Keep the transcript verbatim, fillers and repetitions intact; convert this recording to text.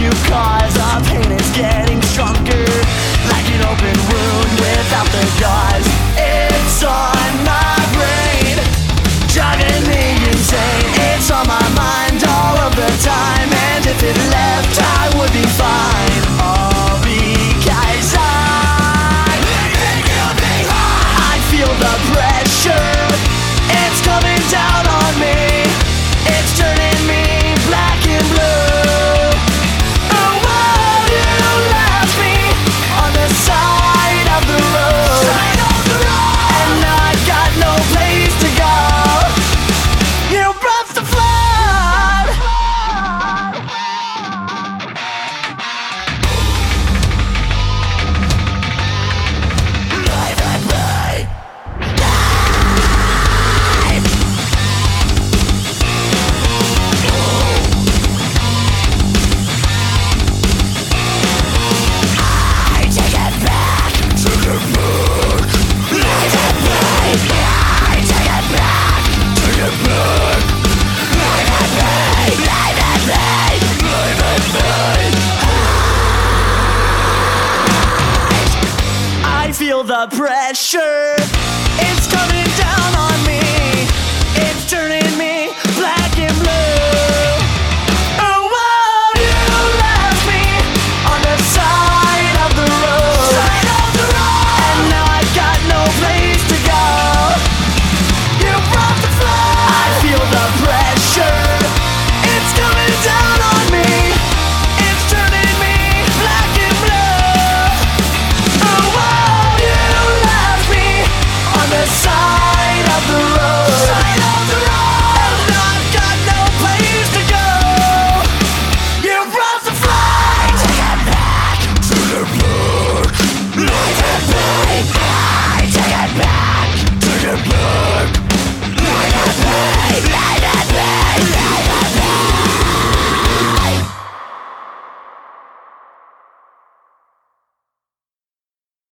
you cause. Our pain is getting stronger, like an open wound without the gauze. It's on my brain, driving me insane. It's on my mind all of the time, and if it left I would be fine. All because I I feel the pressure, it's coming down on me. It's turning me black and blue. Oh, why you left me on the side of the road? And I've got no place to go. You brought the flood. Life and life. I feel the pressure,